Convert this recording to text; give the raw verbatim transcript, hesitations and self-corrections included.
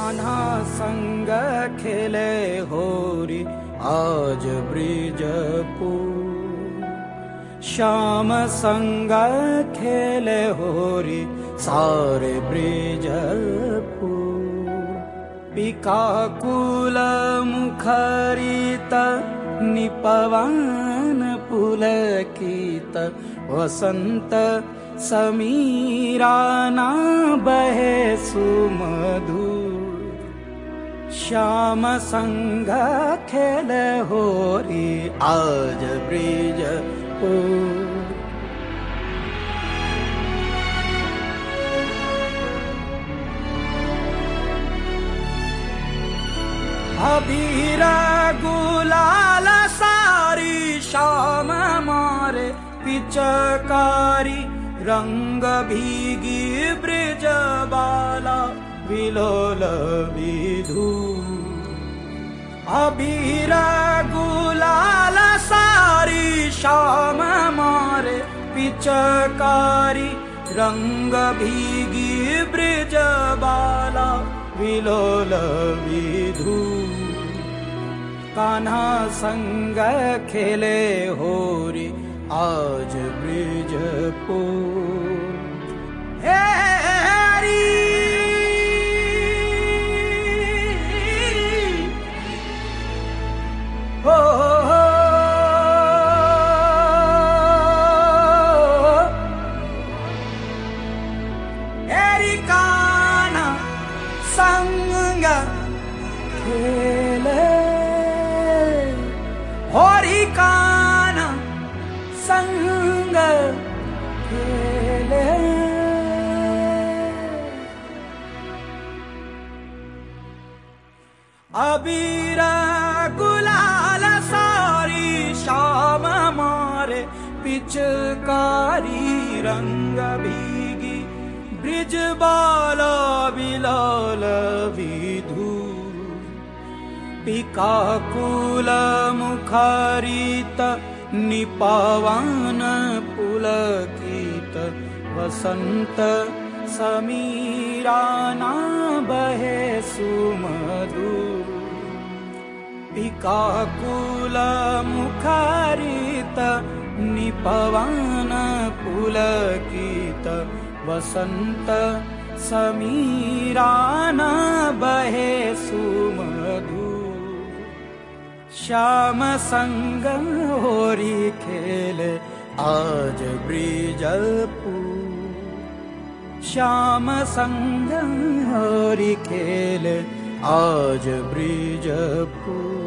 कान्हा संग खेले होरी आज ब्रिजपुर। श्याम संग खेले होरी सारे ब्रिजपुर। पिकाकुल मुखरित निपवन पुलकित वसंत समीरा ना बहे सुमधुर। श्याम संग खेले होरी आज ब्रिजपुर। अबीर गुलाल सारी श्याम मारे पिचकारी। रंग भीगी ब्रिज बाला विलोल विधुर। अबीर गुलाल सारी श्याम मारे पिचकारी। रंग भीगी ब्रिज बाला विलोल विधुर। कान्हा संग खेले होरी आज ब्रिजपुर। हे हरि हो हो हरि कान्हा संग खेले होरी कान्हा संग खेले। अबीर गुलाल सारी श्याम मारे पिचकारी। रंग भीगी ब्रिज बाला विलोल विधुर। पिकाकुल मुखरित निपवन पुलकित वसंत समीरा ना बहे सुमधुर। पिकाकुल मुखरित निपवन पुलकित वसंत समीरा ना बहे सुमधुर। श्याम संग होरी खेले आज ब्रिजपुर। श्याम संग होरी खेले आज ब्रिजपुर।